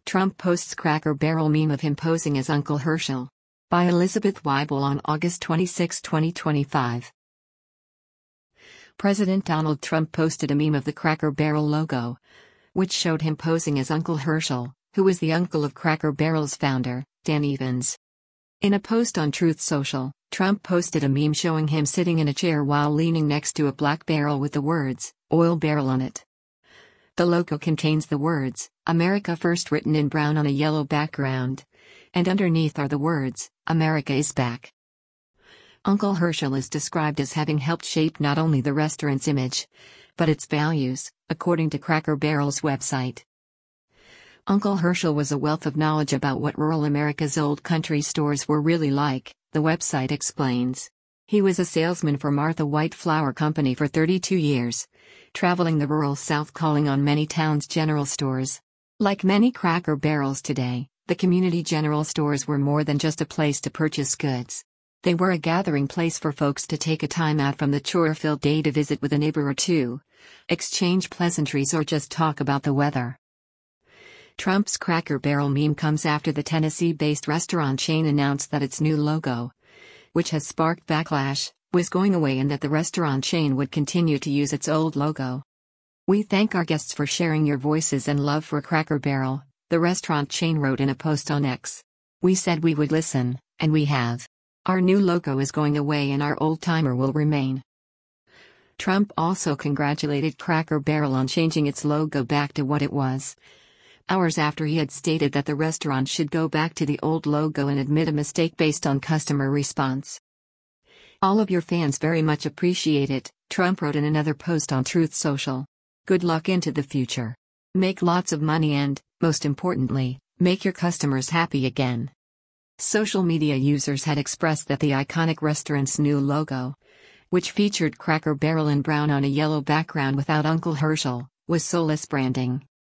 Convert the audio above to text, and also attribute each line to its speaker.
Speaker 1: Trump posts Cracker Barrel meme of him posing as Uncle Herschel. By Elizabeth Weibel on August 26, 2025. President Donald Trump posted a meme of the Cracker Barrel logo, which showed him posing as Uncle Herschel, who was the uncle of Cracker Barrel's founder, Dan Evans. In a post on Truth Social, Trump posted a meme showing him sitting in a chair while leaning next to a black barrel with the words, "Oil Barrel" on it. The logo contains the words, "America First" written in brown on a yellow background, and underneath are the words, "America is back." Uncle Herschel is described as having helped shape not only the restaurant's image, but its values, according to Cracker Barrel's website. Uncle Herschel was a wealth of knowledge about what rural America's old country stores were really like, the website explains. He was a salesman for Martha White Flour Company for 32 years, traveling the rural South calling on many towns' general stores. Like many Cracker Barrels today, the community general stores were more than just a place to purchase goods. They were a gathering place for folks to take a time out from the chore-filled day to visit with a neighbor or two, exchange pleasantries or just talk about the weather. Trump's Cracker Barrel meme comes after the Tennessee-based restaurant chain announced that its new logo, which has sparked backlash, was going away and that the restaurant chain would continue to use its old logo. "We thank our guests for sharing your voices and love for Cracker Barrel," the restaurant chain wrote in a post on X. "We said we would listen, and we have. Our new logo is going away and our old-timer will remain." Trump also congratulated Cracker Barrel on changing its logo back to what it was, hours after he had stated that the restaurant should go back to the old logo and admit a mistake based on customer response. "All of your fans very much appreciate it," Trump wrote in another post on Truth Social. "Good luck into the future. Make lots of money and, most importantly, make your customers happy again." Social media users had expressed that the iconic restaurant's new logo, which featured Cracker Barrel in brown on a yellow background without Uncle Herschel, was soulless branding.